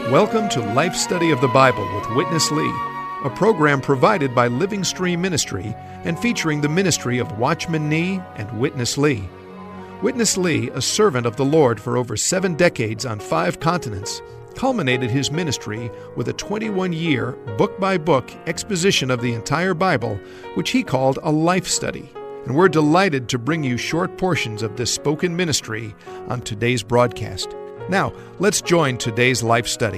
Welcome to Life Study of the Bible with Witness Lee, a program provided by Living Stream Ministry and featuring the ministry of Watchman Nee and Witness Lee. Witness Lee, a servant of the Lord for over 7 decades on 5 continents, culminated his ministry with a 21-year, book-by-book exposition of the entire Bible, which he called a life study. And we're delighted to bring you short portions of this spoken ministry on today's broadcast. Now, let's join today's life study.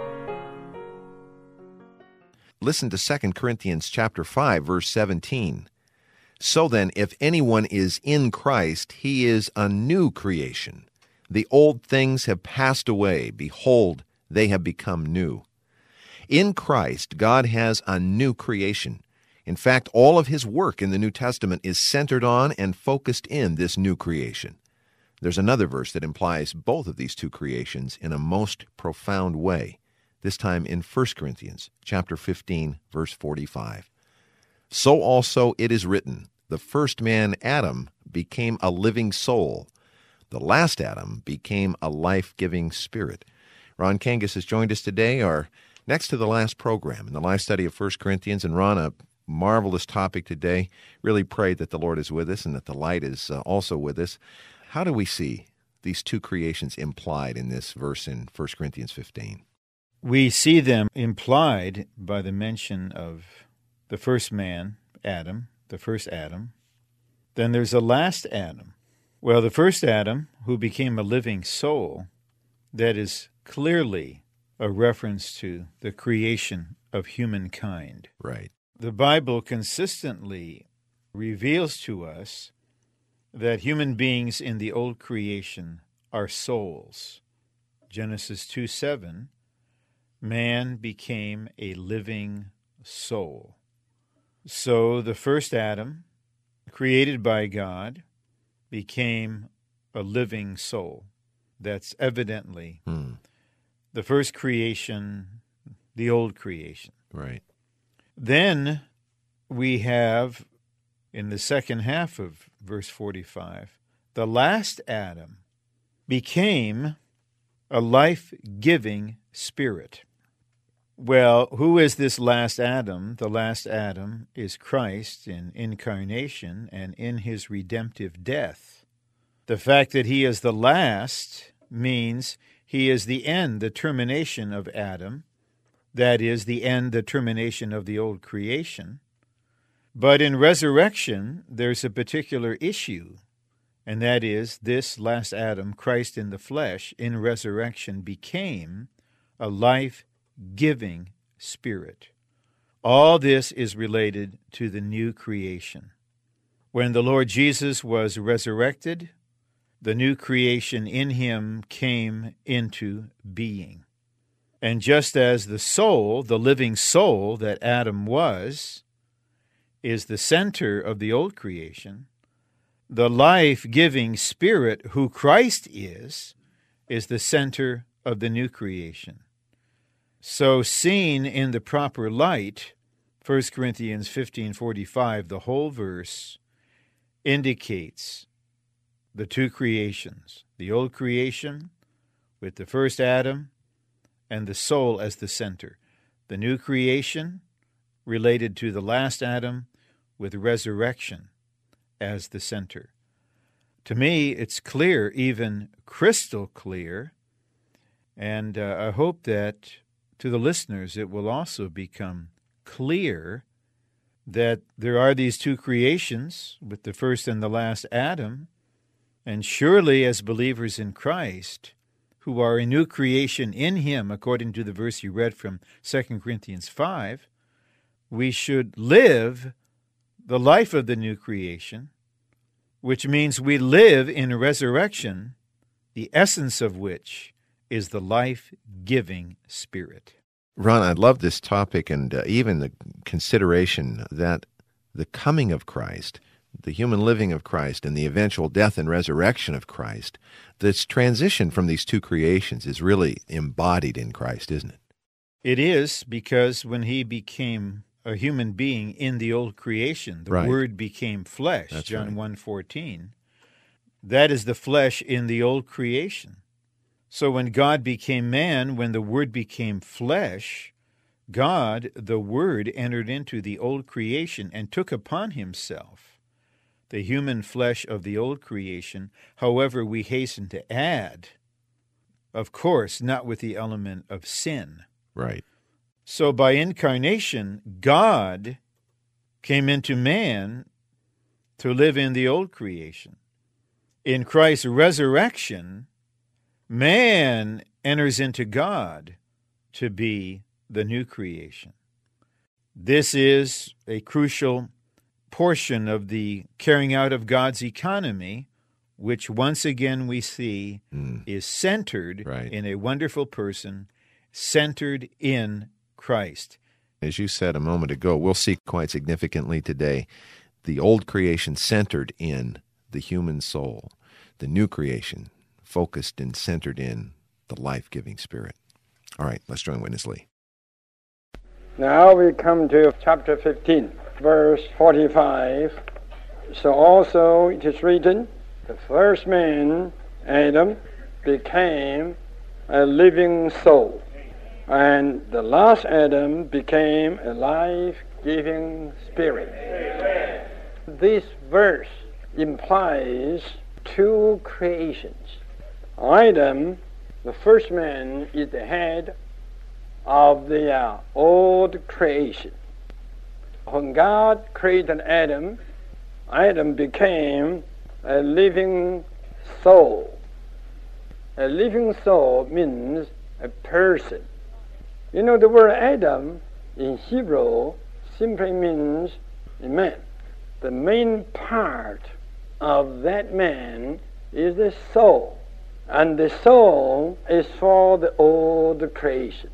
Listen to 2 Corinthians chapter 5, verse 17. So then, if anyone is in Christ, he is a new creation. The old things have passed away. Behold, they have become new. In Christ, God has a new creation. In fact, all of his work in the New Testament is centered on and focused in this new creation. There's another verse that implies both of these two creations in a most profound way, this time in 1 Corinthians chapter 15, verse 45. So also it is written, the first man, Adam, became a living soul. The last Adam became a life-giving spirit. Ron Kangas has joined us today, our next to the last program in the life study of 1 Corinthians. And Ron, a marvelous topic today. Really pray that the Lord is with us and that the light is also with us. How do we see these two creations implied in this verse in 1 Corinthians 15? We see them implied by the mention of the first man, Adam, the first Adam. Then there's a last Adam. Well, the first Adam, who became a living soul, that is clearly a reference to the creation of humankind. Right. The Bible consistently reveals to us that human beings in the old creation are souls. Genesis 2:7, man became a living soul. So the first Adam, created by God, became a living soul. That's evidently the first creation, the old creation. Right. Then we have, in the second half of verse 45, the last Adam became a life-giving spirit. Well, who is this last Adam? The last Adam is Christ in incarnation and in his redemptive death. The fact that he is the last means he is the end, the termination of Adam. That is, the end, the termination of the old creation. But in resurrection, there's a particular issue, and that is this last Adam, Christ in the flesh, in resurrection became a life-giving spirit. All this is related to the new creation. When the Lord Jesus was resurrected, the new creation in him came into being. And just as the soul, the living soul that Adam was, is the center of the old creation, the life-giving spirit who Christ is the center of the new creation. So seen in the proper light, 1 Corinthians 15:45, the whole verse indicates the two creations, the old creation with the first Adam and the soul as the center. The new creation related to the last Adam with resurrection as the center. To me, it's clear, even crystal clear, and I hope that to the listeners it will also become clear that there are these two creations with the first and the last Adam, and surely as believers in Christ, who are a new creation in him, according to the verse you read from 2 Corinthians 5, we should live the life of the new creation, which means we live in resurrection, the essence of which is the life-giving spirit. Ron, I love this topic and even the consideration that the coming of Christ, the human living of Christ, and the eventual death and resurrection of Christ, this transition from these two creations is really embodied in Christ, isn't it? It is, because when he became a human being in the old creation, the Word became flesh, John 1:14. That is the flesh in the old creation. So when God became man, when the Word became flesh, God, the Word, entered into the old creation and took upon himself the human flesh of the old creation. However, we hasten to add, of course, not with the element of sin. Right. So by incarnation, God came into man to live in the old creation. In Christ's resurrection, man enters into God to be the new creation. This is a crucial portion of the carrying out of God's economy, which once again we see is centered in a wonderful person, centered in Christ. As you said a moment ago, we'll see quite significantly today the old creation centered in the human soul, the new creation focused and centered in the life-giving Spirit. All right, let's join Witness Lee. Now we come to chapter 15, verse 45. So also it is written, the first man, Adam, became a living soul, and the last Adam became a life-giving spirit. Amen. This verse implies two creations. Adam, the first man, is the head of the old creation. When God created Adam, Adam became a living soul. A living soul means a person. You know, the word Adam in Hebrew simply means a man. The main part of that man is the soul. And the soul is for the old creation.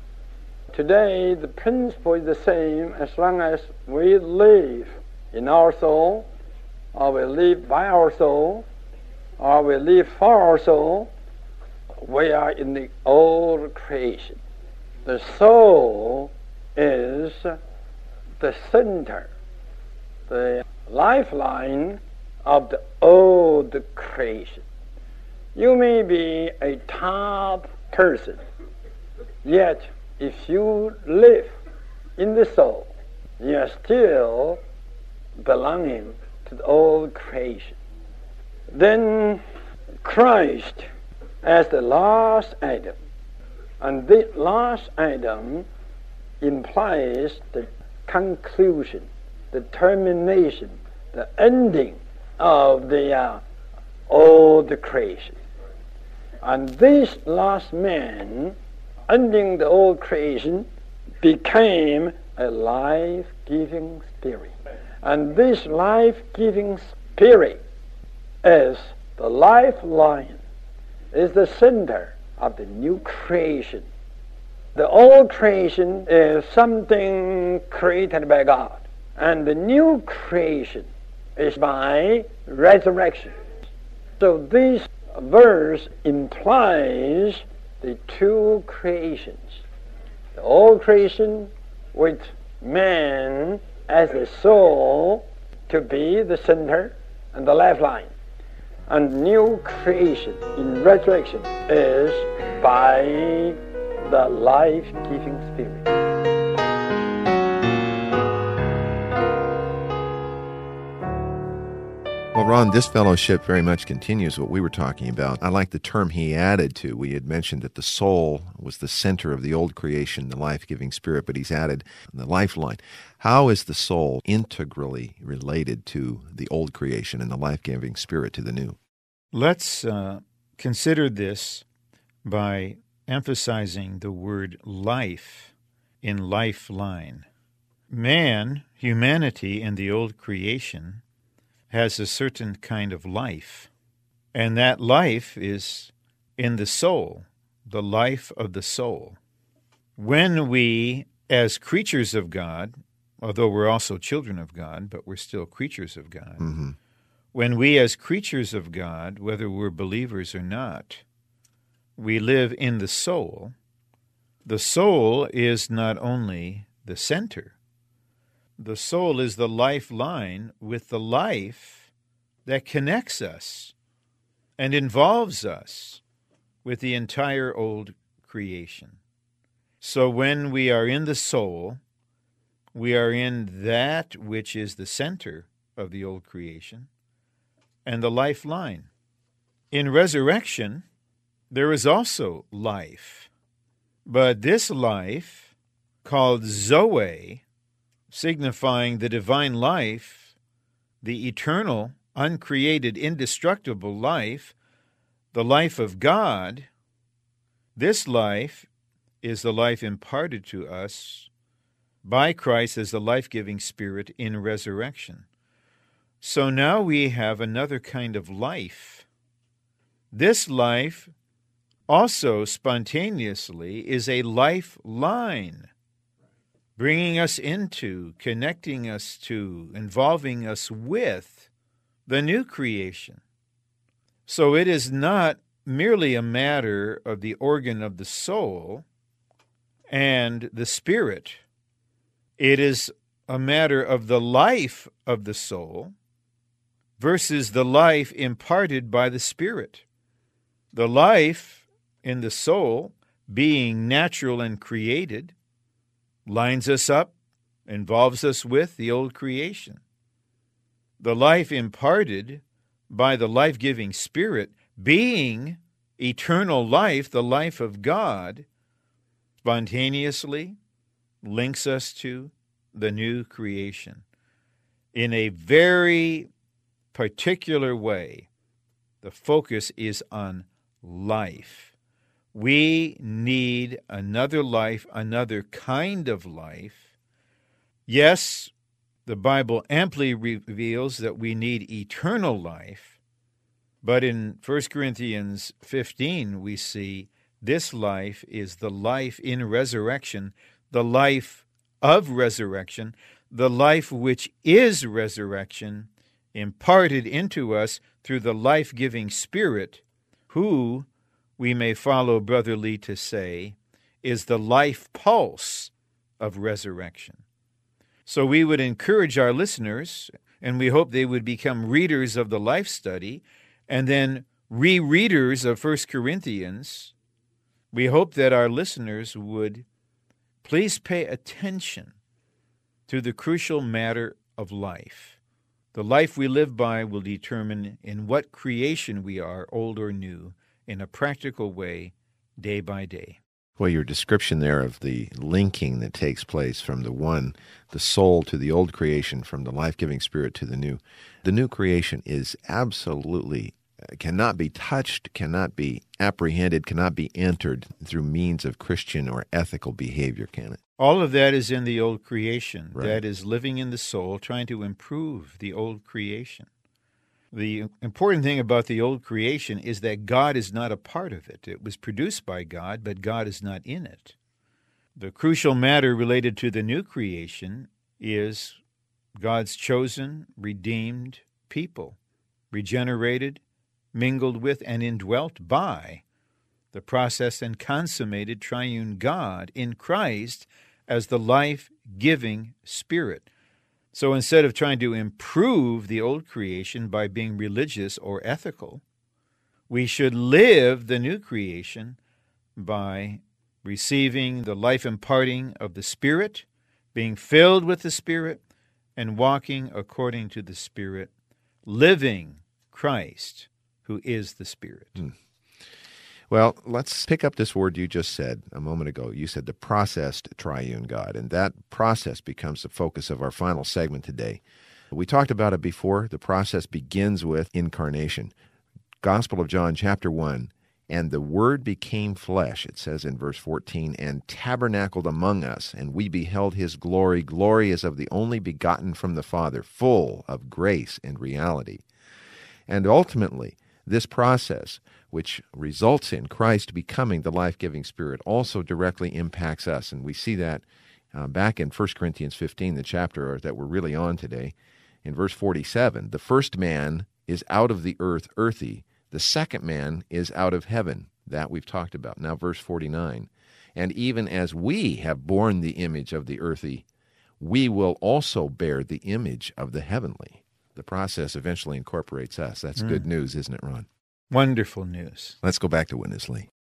Today, the principle is the same as long as we live in our soul, or we live by our soul, or we live for our soul. We are in the old creation. The soul is the center, the lifeline of the old creation. You may be a top person, yet if you live in the soul, you are still belonging to the old creation. Then Christ as the last Adam, and the last Adam implies the conclusion, the termination, the ending of the old creation. And this last man, ending the old creation, became a life-giving spirit. And this life-giving spirit is the lifeline, is the center of the new creation. The old creation is something created by God, and the new creation is by resurrection. So this verse implies the two creations. The old creation with man as the soul to be the center and the lifeline. And new creation in resurrection is by the life-giving Spirit. Well, Ron, this fellowship very much continues what we were talking about. I like the term he added to. We had mentioned that the soul was the center of the old creation, the life-giving Spirit, but he's added the lifeline. How is the soul integrally related to the old creation and the life-giving Spirit to the new? Let's consider this by emphasizing the word life in lifeline. Man, humanity in the old creation, has a certain kind of life, and that life is in the soul, the life of the soul. When we, as creatures of God, although we're also children of God, but we're still creatures of God, when we as creatures of God, whether we're believers or not, we live in the soul is not only the center. The soul is the lifeline with the life that connects us and involves us with the entire old creation. So when we are in the soul, we are in that which is the center of the old creation and the lifeline. In resurrection, there is also life. But this life, called Zoe, signifying the divine life, the eternal, uncreated, indestructible life, the life of God, this life is the life imparted to us by Christ as the life-giving Spirit in resurrection. So now we have another kind of life. This life also spontaneously is a lifeline, bringing us into, connecting us to, involving us with the new creation. So it is not merely a matter of the organ of the soul and the spirit. It is a matter of the life of the soul versus the life imparted by the spirit. The life in the soul, being natural and created, lines us up, involves us with the old creation. The life imparted by the life-giving Spirit, being eternal life, the life of God, spontaneously links us to the new creation. In a very particular way, the focus is on life. We need another life, another kind of life. Yes, the Bible amply reveals that we need eternal life, but in 1 Corinthians 15 we see this life is the life in resurrection, the life of resurrection, the life which is resurrection, imparted into us through the life-giving Spirit, who, we may follow Brother Lee to say, is the life pulse of resurrection. So we would encourage our listeners, and we hope they would become readers of the life study, and then rereaders of 1 Corinthians. We hope that our listeners would please pay attention to the crucial matter of life. The life we live by will determine in what creation we are, old or new, in a practical way, day by day. Well, your description there of the linking that takes place from the soul to the old creation, from the life-giving Spirit to the new creation is absolutely, cannot be touched, cannot be apprehended, cannot be entered through means of Christian or ethical behavior, can it? All of that is in the old creation. Right. That is living in the soul, trying to improve the old creation. The important thing about the old creation is that God is not a part of it. It was produced by God, but God is not in it. The crucial matter related to the new creation is God's chosen, redeemed people, regenerated, mingled with, and indwelt by the processed and consummated triune God in Christ as the life-giving Spirit. So instead of trying to improve the old creation by being religious or ethical, we should live the new creation by receiving the life imparting of the Spirit, being filled with the Spirit, and walking according to the Spirit, living Christ, who is the Spirit. Well, let's pick up this word you just said a moment ago. You said the processed triune God, and that process becomes the focus of our final segment today. We talked about it before. The process begins with incarnation. Gospel of John, chapter 1, and the Word became flesh, it says in verse 14, and tabernacled among us, and we beheld his glory. Glory as of the only begotten from the Father, full of grace and reality. And ultimately, this process, which results in Christ becoming the life-giving Spirit, also directly impacts us. And we see that back in 1 Corinthians 15, the chapter that we're really on today. In verse 47, the first man is out of the earth, earthy. The second man is out of heaven. That we've talked about. Now verse 49, and even as we have borne the image of the earthy, we will also bear the image of the heavenly. The process eventually incorporates us. That's good news, isn't it, Ron? Wonderful news. Let's go back to Witness Lee.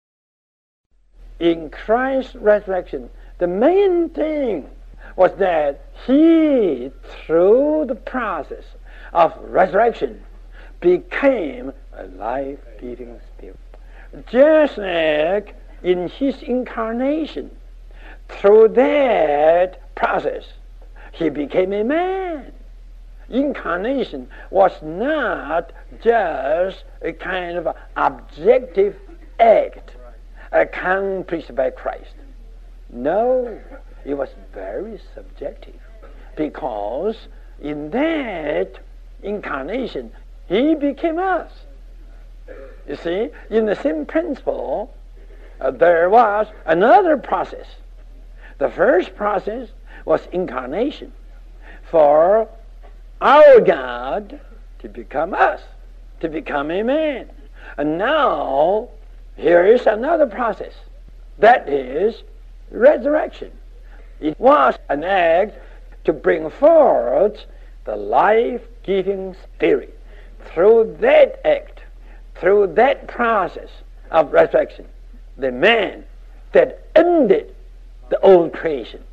in Christ's resurrection, the main thing was that he, through the process of resurrection, became a life-giving spirit. Just like in his incarnation, through that process, he became a man. Incarnation was not just a kind of objective act accomplished by Christ. No, it was very subjective, because in that incarnation, he became us. You see, in the same principle, there was another process. The first process was incarnation, for our God to become us, to become a man. And now, here is another process. That is resurrection. It was an act to bring forth the life-giving Spirit. Through that act, through that process of resurrection, the man that ended the old creation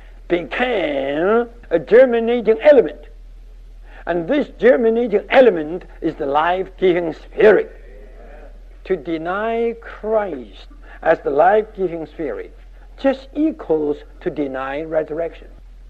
became a germinating element. And this germinating element is the life-giving Spirit. To deny Christ as the life-giving Spirit just equals to deny resurrection.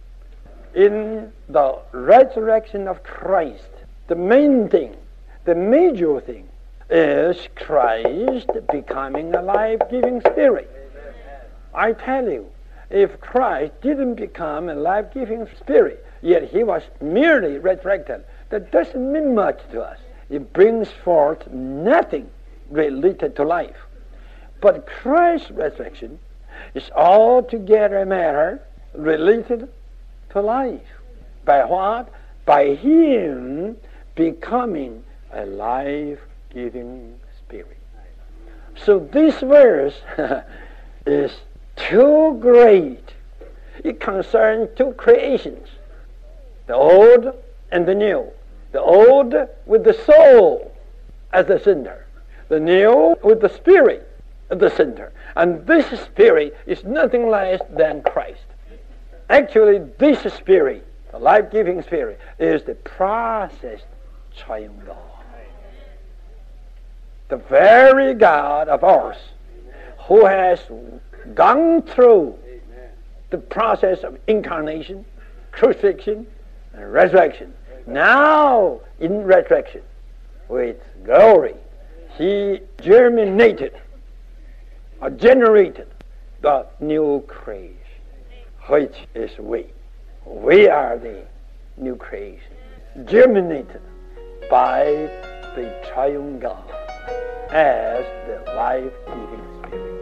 In the resurrection of Christ, the main thing, the major thing, is Christ becoming a life-giving Spirit. I tell you, if Christ didn't become a life-giving Spirit, yet he was merely resurrected, that doesn't mean much to us. It brings forth nothing related to life. But Christ's resurrection is altogether a matter related to life. By what? By him becoming a life-giving Spirit. So this verse is too great. It concerns two creations, the old and the new. The old with the soul as the center, the new with the Spirit at the center. And this Spirit is nothing less than Christ. Actually, this Spirit, the life-giving Spirit, is the processed triune God. The very God of ours, who has gone through the process of incarnation, crucifixion, and resurrection. Now, in resurrection, with glory, he germinated or generated the new creation, which is we. We are the new creation, germinated by the triune God as the life-giving Spirit.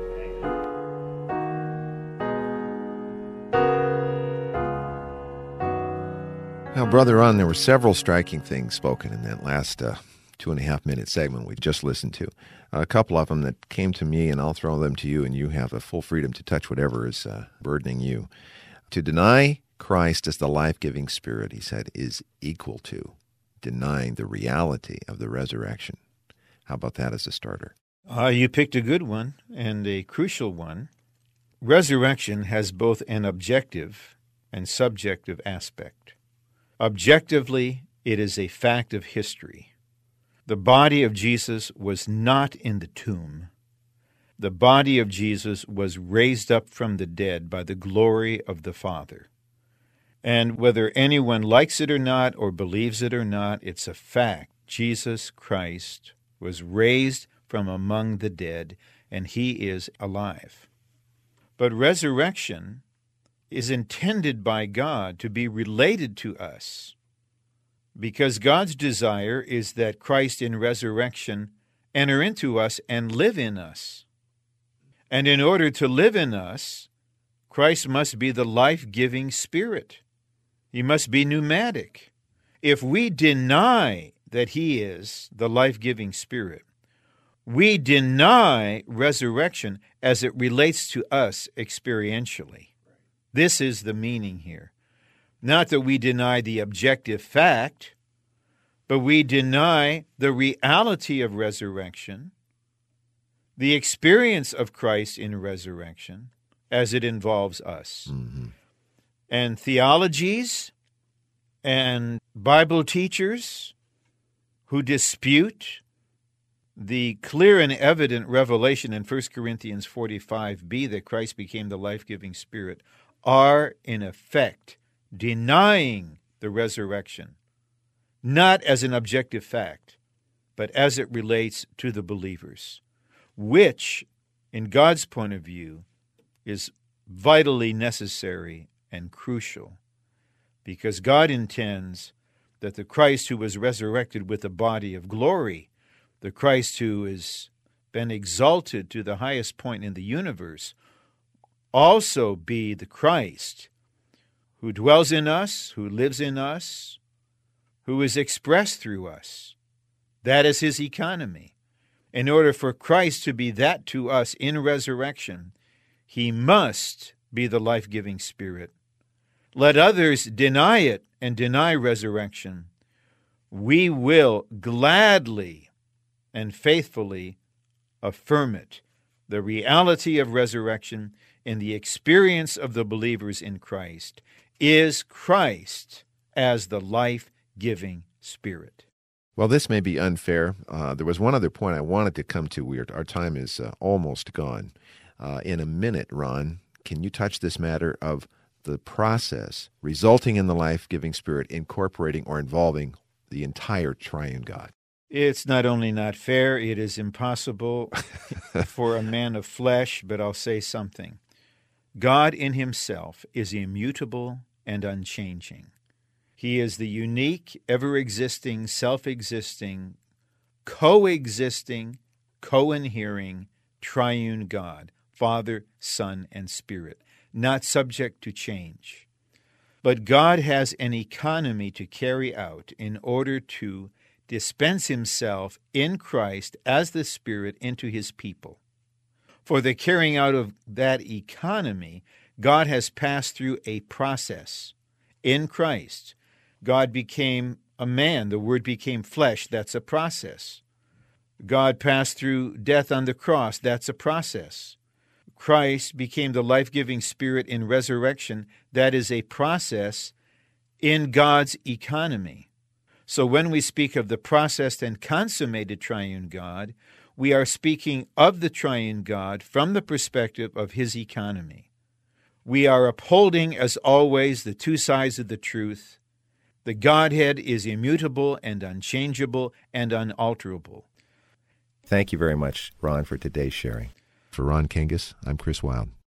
Now, Brother Ron, there were several striking things spoken in that last 2.5-minute segment we just listened to. A couple of them that came to me, and I'll throw them to you, and you have a full freedom to touch whatever is burdening you. To deny Christ as the life-giving Spirit, he said, is equal to denying the reality of the resurrection. How about that as a starter? You picked a good one, and a crucial one. Resurrection has both an objective and subjective aspect. Objectively, it is a fact of history. The body of Jesus was not in the tomb. The body of Jesus was raised up from the dead by the glory of the Father. And whether anyone likes it or not, or believes it or not, it's a fact. Jesus Christ was raised from among the dead, and he is alive. But resurrection is intended by God to be related to us, because God's desire is that Christ in resurrection enter into us and live in us. And in order to live in us, Christ must be the life-giving Spirit. He must be pneumatic. If we deny that he is the life-giving Spirit, we deny resurrection as it relates to us experientially. This is the meaning here. Not that we deny the objective fact, but we deny the reality of resurrection the experience of Christ in resurrection as it involves us. Mm-hmm. And theologies and Bible teachers who dispute the clear and evident revelation in 1 Corinthians 45b that Christ became the life-giving Spirit are, in effect, denying the resurrection, not as an objective fact, but as it relates to the believers, which, in God's point of view, is vitally necessary and crucial, because God intends that the Christ who was resurrected with a body of glory, the Christ who has been exalted to the highest point in the universe, also be the Christ who dwells in us, who lives in us, who is expressed through us. That is his economy. In order for Christ to be that to us in resurrection, he must be the life-giving Spirit. Let others deny it and deny resurrection. We will gladly and faithfully affirm it, the reality of resurrection in the experience of the believers in Christ is Christ as the life-giving Spirit. Well, this may be unfair. There was one other point I wanted to come to. Our time is almost gone. In a minute, Ron, can you touch this matter of the process resulting in the life-giving Spirit incorporating or involving the entire triune God? It's not only not fair, it is impossible for a man of flesh, but I'll say something. God in himself is immutable and unchanging. He is the unique, ever-existing, self-existing, coexisting, co-inhering, triune God, Father, Son, and Spirit, not subject to change. But God has an economy to carry out in order to dispense himself in Christ as the Spirit into his people. For the carrying out of that economy, God has passed through a process. In Christ, God became a man. The Word became flesh. That's a process. God passed through death on the cross. That's a process. Christ became the life-giving Spirit in resurrection. That is a process in God's economy. So when we speak of the processed and consummated triune God, we are speaking of the triune God from the perspective of his economy. We are upholding, as always, the two sides of the truth. The Godhead is immutable and unchangeable and unalterable. Thank you very much, Ron, for today's sharing. For Ron Kangas, I'm Chris Wilde.